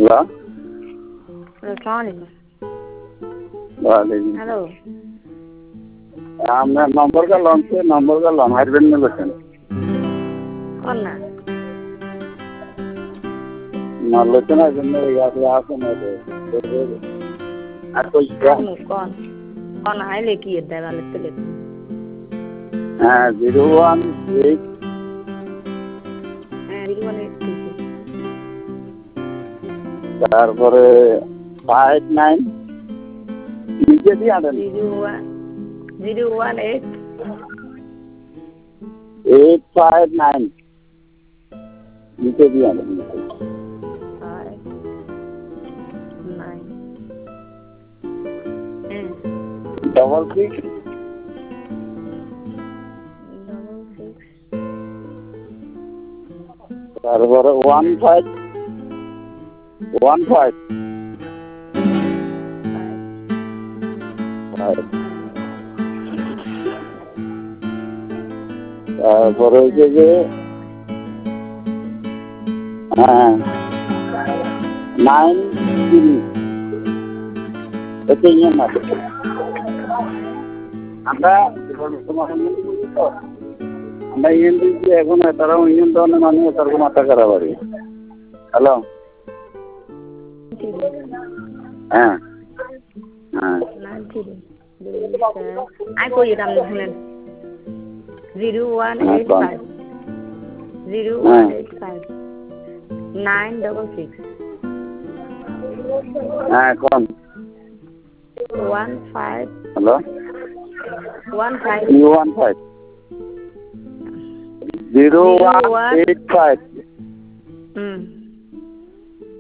Hello अस्सलामुअलैकुम। वालेकुम। Hello আমরা নম্বর গেলাম হারবেন না বলছেন कौन ना আলোচনা জন্য আপনি আসেন আর কই आदमी कौन कौन आए लेकी है दे वाले तो लेकी হ্যাঁ 018 रिल वाले किसी তারপরে 59 নিচে দিয়ে আনেন 018 859 নিচে দিয়ে আনেন 5 9 66 তারপরে 15 তারপরে হচ্ছে যে হ্যাঁ 9 এটা ইয়ে না আমরা আমরা ইয়ে দিচ্ছি এখন তারা ইউনিয়ন ধরনের মানুষ তার মাথা খারাপ আর হ্যালো হ্যাঁ হ্যাঁ ai cô gì đầm thằng này 0185 0185 966 হ্যাঁ কোন 15 হ্যালো 15 015 0185